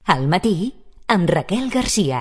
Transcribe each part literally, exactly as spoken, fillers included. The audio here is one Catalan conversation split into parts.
Al matí, amb Raquel Garcia.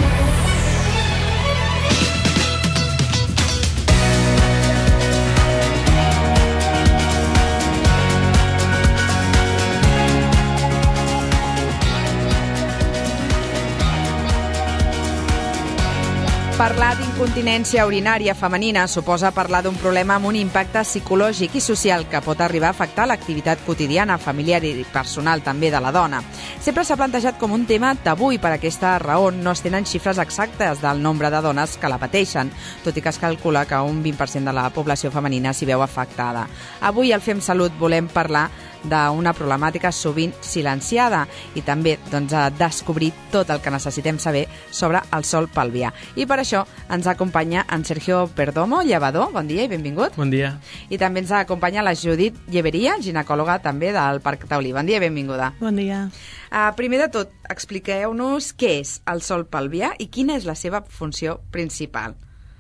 Parlar d'incontinència urinària femenina suposa parlar d'un problema amb un impacte psicològic i social que pot arribar a afectar l'activitat quotidiana, familiar i personal també de la dona. Sempre s'ha plantejat com un tema tabú i per aquesta raó no es tenen xifres exactes del nombre de dones que la pateixen, tot i que es calcula que un vint per cent de la població femenina s'hi veu afectada. Avui al Fem Salut volem parlar d'una problemàtica sovint silenciada i també doncs, a descobrir tot el que necessitem saber sobre el sòl pelvià. I per això ens acompanya en Sergio Perdomo, llevador. Bon dia i benvingut. Bon dia. I també ens acompanya la Judit Lleveria, ginecòloga també del Parc Taulí. Bon dia i benvinguda. Bon dia. Uh, primer de tot, expliqueu-nos què és el sòl pelvià i quina és la seva funció principal.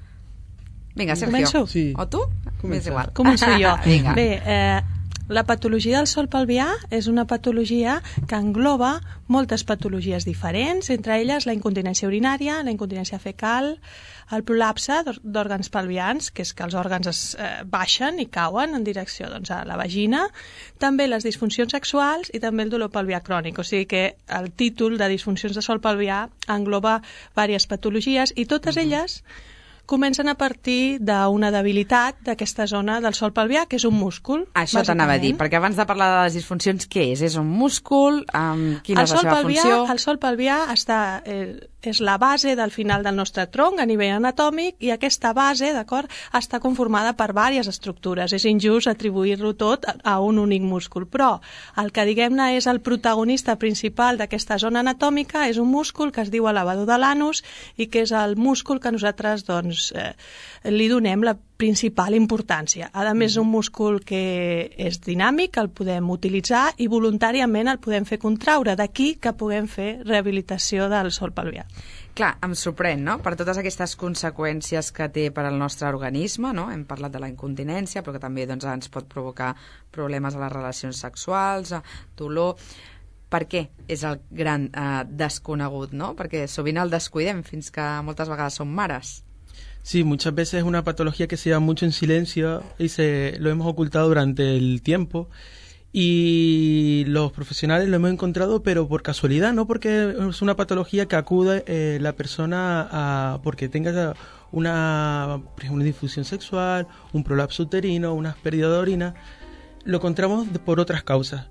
Vinga, Sergio. Començo? Sí. O tu? Comença. És igual. Començo jo. Vinga. Bé, eh, la patologia del sòl pelvià és una patologia que engloba moltes patologies diferents, entre elles la incontinència urinària, la incontinència fecal, el prolapse d'òrgans pelvians, que és que els òrgans es eh, baixen i cauen en direcció doncs, a la vagina, també les disfuncions sexuals i també el dolor pelvià crònic. O sigui que el títol de disfuncions de sòl pelvià engloba diverses patologies i totes elles comencen a partir d'una debilitat d'aquesta zona del sòl pelvià, que és un múscul. Això t'anava a dir, perquè abans de parlar de les disfuncions, què és? És un múscul? Um, quina el és la seva pelvià, funció? El sòl pelvià està, eh, és la base del final del nostre tronc a nivell anatòmic i aquesta base, d'acord, està conformada per diverses estructures. És injust atribuir-lo tot a un únic múscul, però el que diguem-ne és el protagonista principal d'aquesta zona anatòmica és un múscul que es diu elevador de l'anus i que és el múscul que nosaltres doncs, eh, li donem la principal importància. A més, és un múscul que és dinàmic, el podem utilitzar i voluntàriament el podem fer contraure. D'aquí que puguem fer rehabilitació del sòl pelvià. Clar, em sorprèn, no?, per totes aquestes conseqüències que té per al nostre organisme, no? Hem parlat de la incontinència, però que també doncs, ens pot provocar problemes a les relacions sexuals, dolor. Per què és el gran eh, desconegut, no? Perquè sovint el descuidem fins que moltes vegades som mares. Sí, muchas veces es una patología que se lleva mucho en silencio y se lo hemos ocultado durante el tiempo y los profesionales lo hemos encontrado pero por casualidad, no porque es una patología que acude eh, la persona a, porque tenga una, una disfunción sexual, un prolapso uterino, una pérdida de orina, lo encontramos por otras causas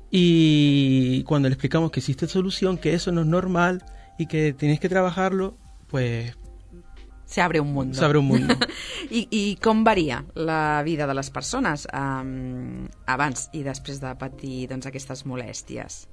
y cuando le explicamos que existe solución, que eso no es normal y que tienes que trabajarlo, pues Se abre un mundo. S'abre un mundo. I, I com varia la vida de les persones um, abans i després de patir doncs, aquestes molèsties?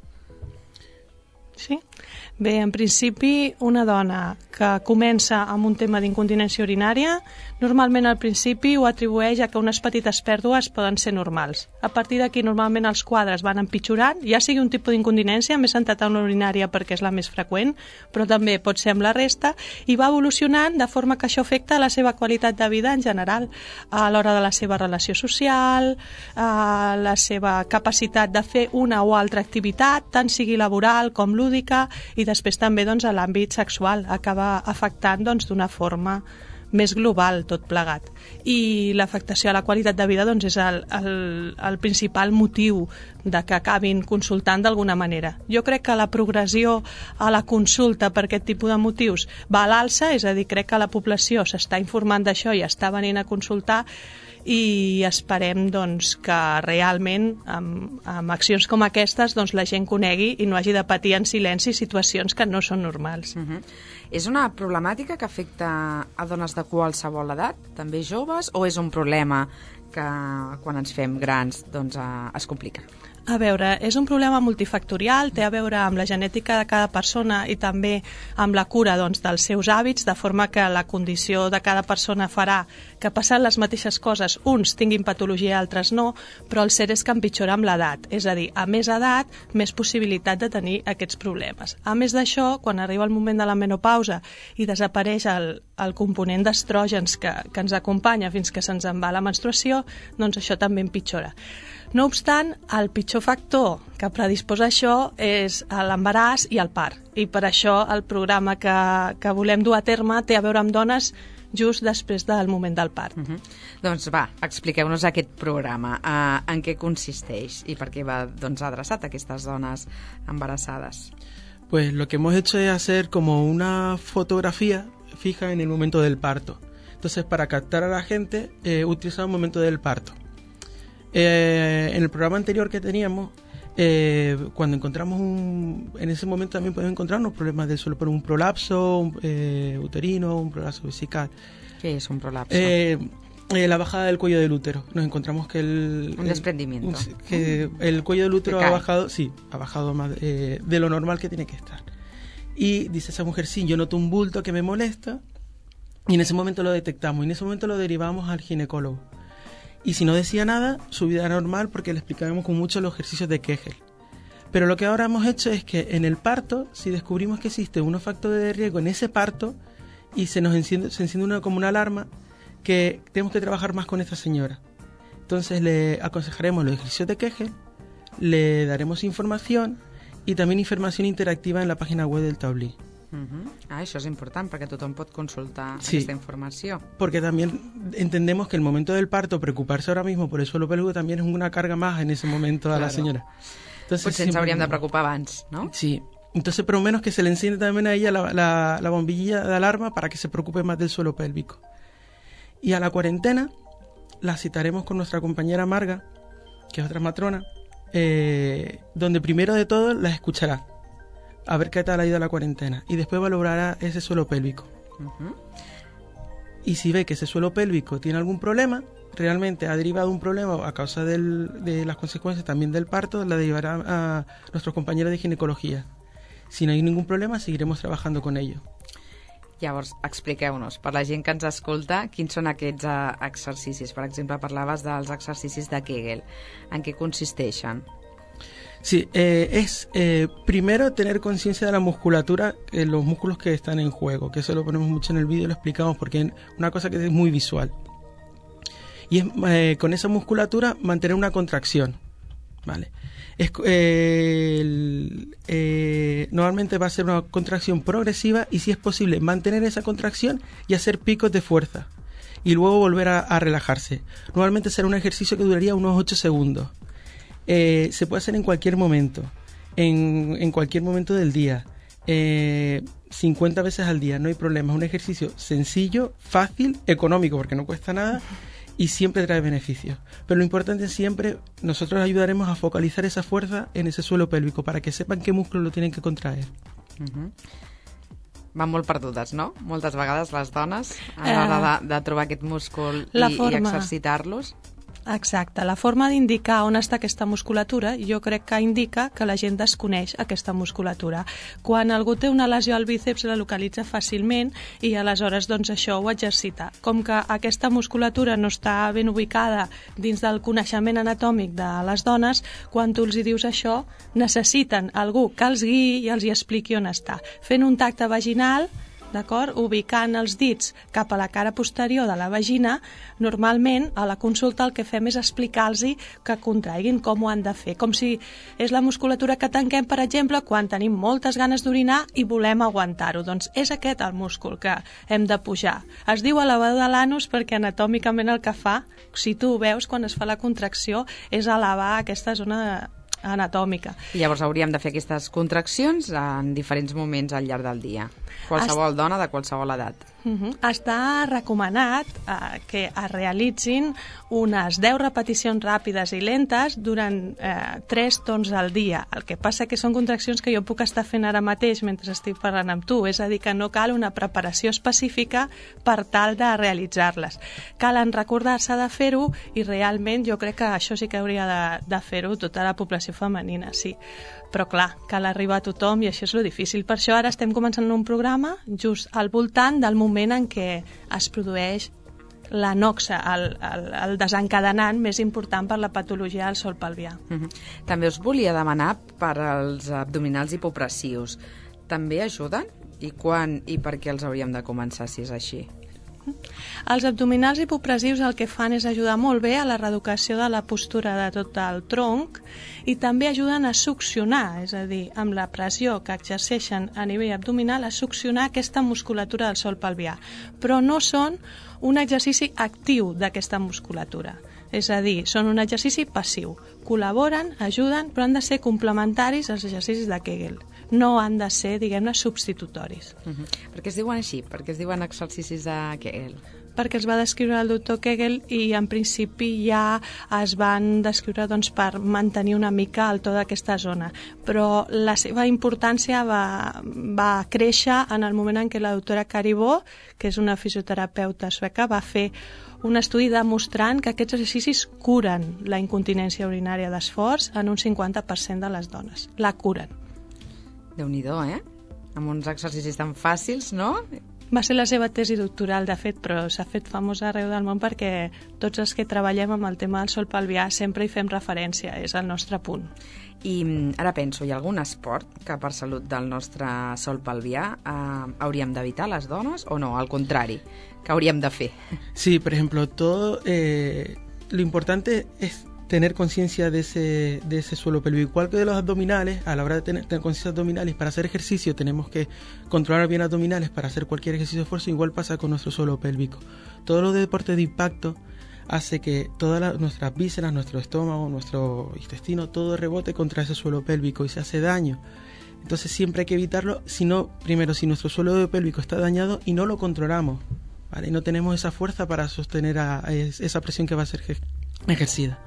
Sí? Bé, en principi, una dona que comença amb un tema d'incontinència urinària, normalment al principi ho atribueix a que unes petites pèrdues poden ser normals. A partir d'aquí, normalment els quadres van empitjorant, ja sigui un tipus d'incontinència, més centrat en l'urinària perquè és la més freqüent, però també pot ser amb la resta, i va evolucionant de forma que això afecta la seva qualitat de vida en general, a l'hora de la seva relació social, a la seva capacitat de fer una o altra activitat, tant sigui laboral com lúdica, i després també doncs, a l'àmbit sexual acaba afectant doncs, d'una forma més global tot plegat. I l'afectació a la qualitat de vida doncs, és el, el, el principal motiu de que acabin consultant d'alguna manera. Jo crec que la progressió a la consulta per aquest tipus de motius va a l'alça, és a dir, crec que la població s'està informant d'això i està venint a consultar i esperem doncs, que realment amb, amb accions com aquestes doncs, la gent conegui i no hagi de patir en silenci situacions que no són normals. Uh-huh. És una problemàtica que afecta a dones de qualsevol edat, també joves, o és un problema que quan ens fem grans doncs, uh, es complica? A veure, és un problema multifactorial, té a veure amb la genètica de cada persona i també amb la cura doncs, dels seus hàbits, de forma que la condició de cada persona farà que passant les mateixes coses, uns tinguin patologia i altres no, però el cert és que empitjora amb l'edat. És a dir, a més edat, més possibilitat de tenir aquests problemes. A més d'això, quan arriba el moment de la menopausa i desapareix el, el component d'estrògens que, que ens acompanya fins que se'ns en va la menstruació, doncs això també empitjora. No obstant, el pitjor major factor que predisposa això és l'embaràs i el part. I per això el programa que, que volem dur a terme té a veure amb dones just després del moment del part. Uh-huh. Doncs va, expliqueu-nos aquest programa, uh, en què consisteix i per què va doncs, adreçat a aquestes dones embarassades. Pues lo que hemos hecho es hacer como una fotografía fija en el momento del parto. Entonces, para captar a la gente, eh, utilizamos el momento del parto. Eh, en el programa anterior que teníamos, eh, cuando encontramos un... En ese momento también podemos encontrarnos problemas del suelo por un prolapso un, eh, uterino, un prolapso vesical. ¿Qué es un prolapso? Eh, eh, la bajada del cuello del útero. Nos encontramos que el... Un desprendimiento. El, que el cuello del útero ha bajado, sí, ha bajado más eh, de lo normal que tiene que estar. Y dice esa mujer, sí, yo noto un bulto que me molesta, y en ese momento lo detectamos, y en ese momento lo derivamos al ginecólogo. Y si no decía nada, su vida era normal porque le explicábamos con mucho los ejercicios de Kegel. Pero lo que ahora hemos hecho es que en el parto, si descubrimos que existe un factor de riesgo en ese parto y se nos enciende, se enciende una, como una alarma, que tenemos que trabajar más con esta señora. Entonces le aconsejaremos los ejercicios de Kegel, le daremos información y también información interactiva en la página web del Taulí. Uh-huh. Ah, això és important perquè tothom pot consultar sí, aquesta informació. Porque también entendemos que el momento del parto, preocuparse ahora mismo por el suelo pélvico también es una carga más en ese momento a claro. la señora. Entonces, Potser ens hauríem de preocupar abans, ¿no? Sí. Entonces, por lo menos que se le enciende también a ella la, la, la bombilla de alarma para que se preocupe más del suelo pélvico. Y a la cuarentena la citaremos con nuestra compañera Marga, que es otra matrona, eh, donde primero de todo la escuchará, a ver qué tal ha ido la cuarentena, y después valorará ese suelo pélvico. Uh-huh. Y si ve que ese suelo pélvico tiene algún problema, realmente ha derivado un problema a causa del, de las consecuencias también del parto, la derivará a nuestros compañeros de ginecología. Si no hay ningún problema, seguiremos trabajando con ello. Llavors, expliqueu-nos, per la gent que ens escolta, quins són aquests uh, exercicis? Per exemple, parlaves dels exercicis de Kegel. En què consisteixen? Sí, eh, es eh, primero tener conciencia de la musculatura, eh, los músculos que están en juego, que eso lo ponemos mucho en el vídeo, lo explicamos porque es una cosa que es muy visual. Y es eh, con esa musculatura mantener una contracción, ¿vale? Es, eh, el, eh, normalmente va a ser una contracción progresiva y si es posible mantener esa contracción y hacer picos de fuerza y luego volver a, a relajarse. Normalmente será un ejercicio que duraría unos ocho segundos. Eh, se puede hacer en cualquier momento, en, en cualquier momento del día, eh, cincuenta veces al día, no hay problema. Es un ejercicio sencillo, fácil, económico porque no cuesta nada y siempre trae beneficios. Pero lo importante es siempre, nosotros ayudaremos a focalizar esa fuerza en ese suelo pélvico para que sepan qué músculo lo tienen que contraer. Uh-huh. Van molt perdudes, no? Moltes vegades les dones a l'hora de, de trobar aquest múscul i, i exercitar-los. Exacte, la forma d'indicar on està aquesta musculatura jo crec que indica que la gent desconeix aquesta musculatura. Quan algú té una lesió al bíceps la localitza fàcilment i aleshores doncs això ho exercita. Com que aquesta musculatura no està ben ubicada dins del coneixement anatòmic de les dones, quan tu els hi dius això necessiten algú que els guiï i els hi expliqui on està. Fent un tacte vaginal, d'acord? Ubicant els dits cap a la cara posterior de la vagina, normalment a la consulta el que fem és explicar-los que contraiguin com ho han de fer, com si és la musculatura que tanquem, per exemple, quan tenim moltes ganes d'orinar i volem aguantar-ho. Doncs és aquest el múscul que hem de pujar. Es diu elevador de l'anus perquè anatòmicament el que fa, si tu ho veus quan es fa la contracció, és elevar aquesta zona anatòmica. I llavors hauríem de fer aquestes contraccions en diferents moments al llarg del dia. Qualsevol Est... dona de qualsevol edat. Uh-huh. Està recomanat eh, que es realitzin unes deu repeticions ràpides i lentes durant eh, tres torns al dia. El que passa que són contraccions que jo puc estar fent ara mateix mentre estic parlant amb tu, és a dir, que no cal una preparació específica per tal de realitzar-les. Calen recordar-se de fer-ho i realment jo crec que això sí que hauria de, de fer-ho tota la població femenina, sí. Però clar, cal arribar a tothom i això és lo difícil. Per això ara estem començant un programa just al voltant del moment en què es produeix la noxa, el, el, el desencadenant més important per la patologia del sòl pelvià. Uh-huh. També us volia demanar per als abdominals hipopressius. També ajuden? I quan i per què els hauríem de començar si és així? Els abdominals hipopressius el que fan és ajudar molt bé a la reeducació de la postura de tot el tronc i també ajuden a succionar, és a dir, amb la pressió que exerceixen a nivell abdominal, a succionar aquesta musculatura del sòl pelvià. Però no són un exercici actiu d'aquesta musculatura. És a dir, són un exercici passiu. Col·laboren, ajuden, però han de ser complementaris als exercicis de Kegel. No han de ser, diguem-ne, substitutoris. Uh-huh. Per què es diuen així? Per què es diuen exercicis de Kegel? Perquè els va descriure el doctor Kegel i en principi ja es van descriure doncs, per mantenir una mica el to d'aquesta zona. Però la seva importància va, va créixer en el moment en què la doctora Caribó, que és una fisioterapeuta sueca, va fer un estudi demostrant que aquests exercicis curen la incontinència urinària d'esforç en un cinquanta per cent de les dones. La curen. Déu-n'hi-do, eh? Amb uns exercicis tan fàcils, no? Va ser la seva tesi doctoral, de fet, però s'ha fet famosa arreu del món perquè tots els que treballem amb el tema del sòl pelvià sempre hi fem referència, és el nostre punt. I ara penso, hi ha algun esport que per salut del nostre sòl pelvià eh, hauríem d'evitar les dones o no? Al contrari, que hauríem de fer? Sí, por ejemplo, todo eh, lo importante es tener conciencia de ese, de ese suelo pélvico. Igual que de los abdominales, a la hora de tener, tener conciencia abdominales, para hacer ejercicio tenemos que controlar bien abdominales para hacer cualquier ejercicio de esfuerzo, igual pasa con nuestro suelo pélvico. Todos los deportes de impacto hace que todas la, nuestras vísceras, nuestro estómago, nuestro intestino, todo rebote contra ese suelo pélvico y se hace daño. Entonces siempre hay que evitarlo, si no, primero, si nuestro suelo pélvico está dañado y no lo controlamos, ¿vale? Y no tenemos esa fuerza para sostener a, a esa presión que va a ser ejercida.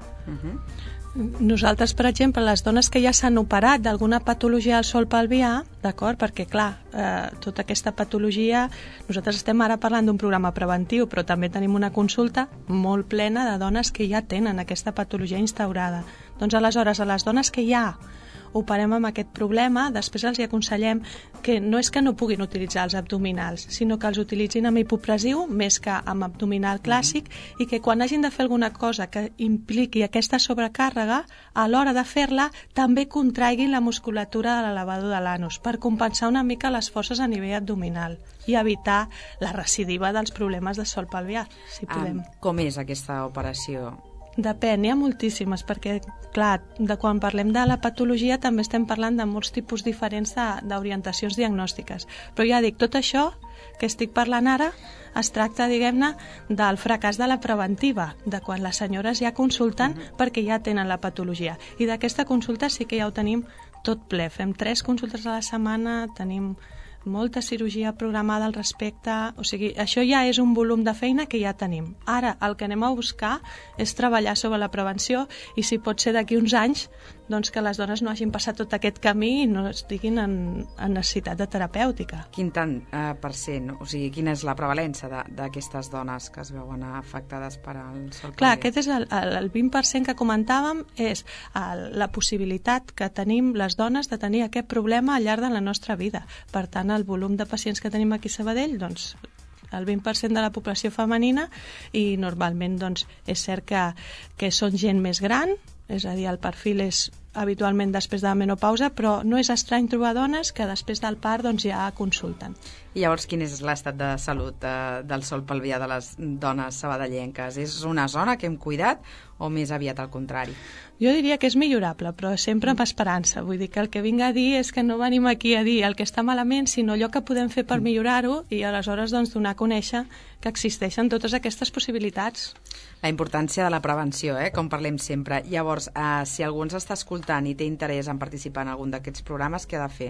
Uh-huh. Nosaltres, per exemple, les dones que ja s'han operat d'alguna patologia al sòl pelvià, d'acord? Perquè, clar, eh, tota aquesta patologia, nosaltres estem ara parlant d'un programa preventiu, però també tenim una consulta molt plena de dones que ja tenen aquesta patologia instaurada. Doncs aleshores, a les dones que ja operem amb aquest problema, després els aconsellem que no és que no puguin utilitzar els abdominals, sinó que els utilitzin amb hipopressiu més que amb abdominal clàssic i que quan hagin de fer alguna cosa que impliqui aquesta sobrecàrrega, a l'hora de fer-la també contraiguin la musculatura de l'elevador de l'anus per compensar una mica les forces a nivell abdominal i evitar la recidiva dels problemes de sòl pelvià, si podem. Um, com és aquesta operació? Depèn, hi ha moltíssimes, perquè, clar, de quan parlem de la patologia també estem parlant de molts tipus diferents d'orientacions diagnòstiques. Però ja dic, tot això que estic parlant ara es tracta, diguem-ne, del fracàs de la preventiva, de quan les senyores ja consulten uh-huh. perquè ja tenen la patologia. I d'aquesta consulta sí que ja ho tenim tot ple. Fem tres consultes a la setmana, tenim molta cirurgia programada al respecte, o sigui, això ja és un volum de feina que ja tenim. Ara el que anem a buscar és treballar sobre la prevenció i si pot ser d'aquí uns anys doncs que les dones no hagin passat tot aquest camí i no estiguin en, en necessitat de terapèutica. Quin tant eh, per cent, o sigui, quina és la prevalença d'aquestes dones que es veuen afectades per al sòl pelvià? Clar, aquest és el, el, el vint per cent que comentàvem, és el, la possibilitat que tenim les dones de tenir aquest problema al llarg de la nostra vida. Per tant, el volum de pacients que tenim aquí a Sabadell, doncs el vint per cent de la població femenina i normalment doncs, és cert que, que són gent més gran, és a dir, el perfil és habitualment després de la menopausa, però no és estrany trobar dones que després del part doncs, ja consulten. I llavors, quin és l'estat de salut eh, del sòl pelvià de les dones sabadellenques? És una zona que hem cuidat o més aviat al contrari? Jo diria que és millorable, però sempre amb esperança. Vull dir que el que vinc a dir és que no venim aquí a dir el que està malament, sinó allò que podem fer per millorar-ho i aleshores doncs, donar a conèixer que existeixen totes aquestes possibilitats. La importància de la prevenció, eh? Com parlem sempre. Llavors, eh, si algú ens està escoltant i té interès en participar en algun d'aquests programes, què ha de fer?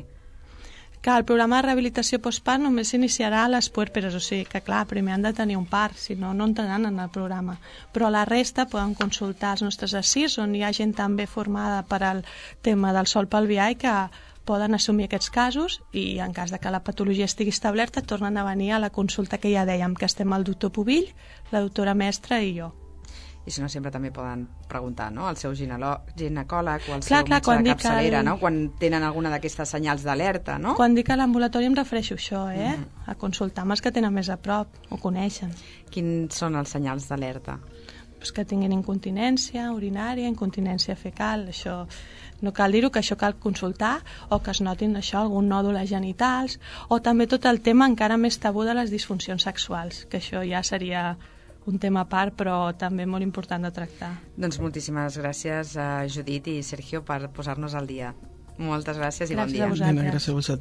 Que el programa de rehabilitació postpart només s'iniciarà a les puèrperes, o sigui que, clar, primer han de tenir un part, si no, no entraran en el programa. Però la resta poden consultar els nostres assís, on hi ha gent també formada per al tema del sòl pelvià i que poden assumir aquests casos i en cas de que la patologia estigui establerta tornen a venir a la consulta que ja dèiem, que estem el doctor Pubill, la doctora Mestre i jo. I si no, sempre també poden preguntar, no?, al seu ginecòleg o al clar, seu clar, metge de capçalera, el... no?, quan tenen alguna d'aquestes senyals d'alerta, no? Quan dic a l'ambulatori em refereixo a això, eh? Mm. A consultar amb els que tenen més a prop, o coneixen. Quins són els senyals d'alerta? Pues que tinguin incontinència urinària, incontinència fecal, això No cal dir-ho, que això cal consultar, o que es notin això, algun nòdul a genitals, o també tot el tema encara més tabú de les disfuncions sexuals, que això ja seria un tema a part, però també molt important de tractar. Doncs moltíssimes gràcies a Judit i Sergio per posar-nos al dia. Moltes gràcies i bon dia. Gràcies a vosaltres. Gràcies a vosaltres.